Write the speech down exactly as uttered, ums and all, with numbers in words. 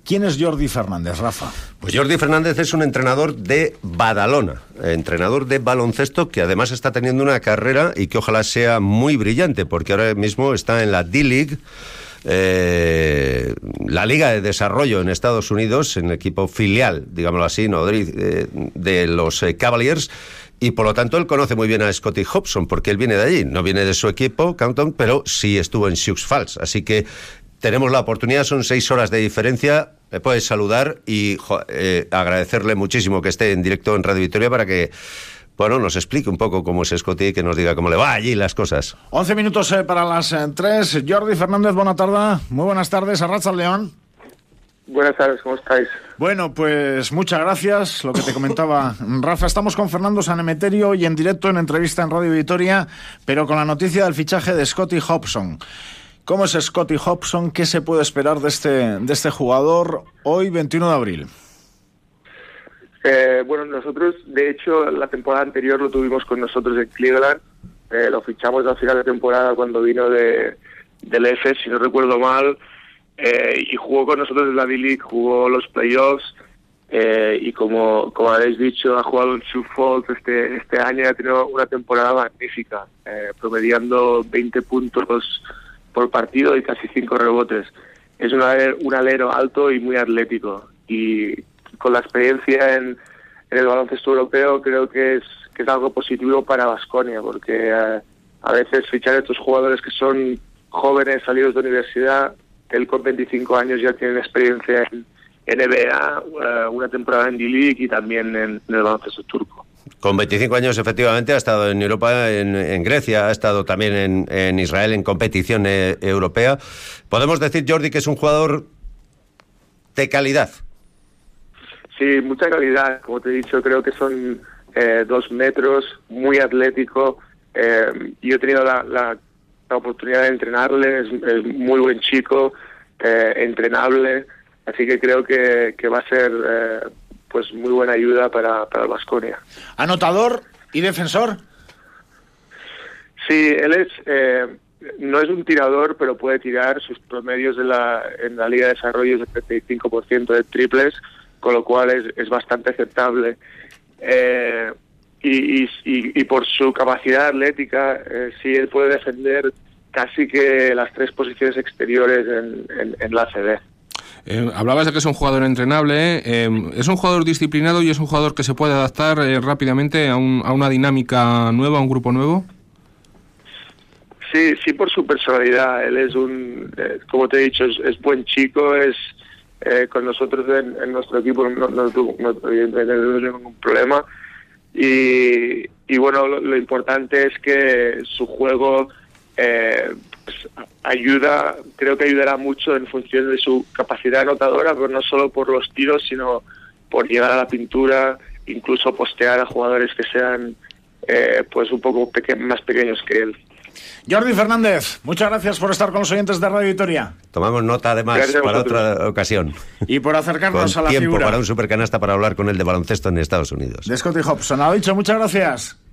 ¿Quién es Jordi Fernández, Rafa? Pues Jordi Fernández es un entrenador de Badalona, entrenador de baloncesto que además está teniendo una carrera y que ojalá sea muy brillante, porque ahora mismo está en la D-League, eh, la Liga de Desarrollo en Estados Unidos, en el equipo filial, digámoslo así, ¿no? de, de los eh, Cavaliers. Y por lo tanto él conoce muy bien a Scottie Hobson, porque él viene de allí, no viene de su equipo, Compton, pero sí estuvo en Sioux Falls. Así que tenemos la oportunidad, son seis horas de diferencia, le puedes saludar y eh, agradecerle muchísimo que esté en directo en Radio Vitoria para que, bueno, nos explique un poco cómo es Scottie y que nos diga cómo le va allí las cosas. once minutos eh, para las eh, tres. Jordi Fernández, buena tarde. Muy buenas tardes, Arratsaldeon. Buenas tardes, ¿cómo estáis? Bueno, pues muchas gracias. Lo que te comentaba Rafa, estamos con Fernando Sanemeterio y en directo en entrevista en Radio Vitoria, pero con la noticia del fichaje de Scottie Hobson. ¿Cómo es Scottie Hobson? ¿Qué se puede esperar de este, de este jugador hoy, veintiuno de abril? Eh, bueno, nosotros, de hecho, la temporada anterior lo tuvimos con nosotros en Cleveland. Eh, lo fichamos al final de temporada cuando vino de, del F, si no recuerdo mal. Eh, y jugó con nosotros en la D-League, jugó los playoffs eh, y como, como habéis dicho, ha jugado en Sioux Falls este, este año y ha tenido una temporada magnífica, eh, promediando veinte puntos por partido y casi cinco rebotes. Es un alero, un alero alto y muy atlético, y con la experiencia en, en el baloncesto europeo creo que es, que es algo positivo para Baskonia, porque eh, a veces fichar a estos jugadores que son jóvenes salidos de universidad, él con veinticinco años ya tiene experiencia en N B A, una temporada en D-League y también en, en el baloncesto turco. Con veinticinco años, efectivamente, ha estado en Europa, en, en Grecia, ha estado también en, en Israel en competición eh, europea. ¿Podemos decir, Jordi, que es un jugador de calidad? Sí, mucha calidad. Como te he dicho, creo que son eh, dos metros, muy atlético. Eh, yo he tenido la... la la oportunidad de entrenarle, es, es muy buen chico, eh, entrenable, así que creo que, que va a ser eh, pues muy buena ayuda para, para el Baskonia. ¿Anotador y defensor? Sí, él es eh, no es un tirador, pero puede tirar. Sus promedios de la, en la Liga de Desarrollo es de treinta y cinco por ciento de triples, con lo cual es, es bastante aceptable. Eh, Y, y, y por su capacidad atlética, eh, sí, él puede defender casi que las tres posiciones exteriores en, en, en la C D. Eh, hablabas de que es un jugador entrenable, eh, es un jugador disciplinado y es un jugador que se puede adaptar eh, rápidamente a, un, a una dinámica nueva, a un grupo nuevo. Sí, sí, por su personalidad. Él es un, eh, como te he dicho, es, es buen chico, es eh, con nosotros en, en nuestro equipo no, no, no, no tenemos ningún problema. Y, y bueno, lo, lo importante es que su juego eh, pues, ayuda, creo que ayudará mucho en función de su capacidad anotadora, pero no solo por los tiros, sino por llegar a la pintura, incluso postear a jugadores que sean eh, pues un poco peque- más pequeños que él. Jordi Fernández, muchas gracias por estar con los oyentes de Radio Vitoria. Tomamos nota además para otra ocasión. Y por acercarnos con a la tiempo figura para un supercanasta para hablar con él de baloncesto en Estados Unidos. de Scottie Hobson. Ha dicho, muchas gracias.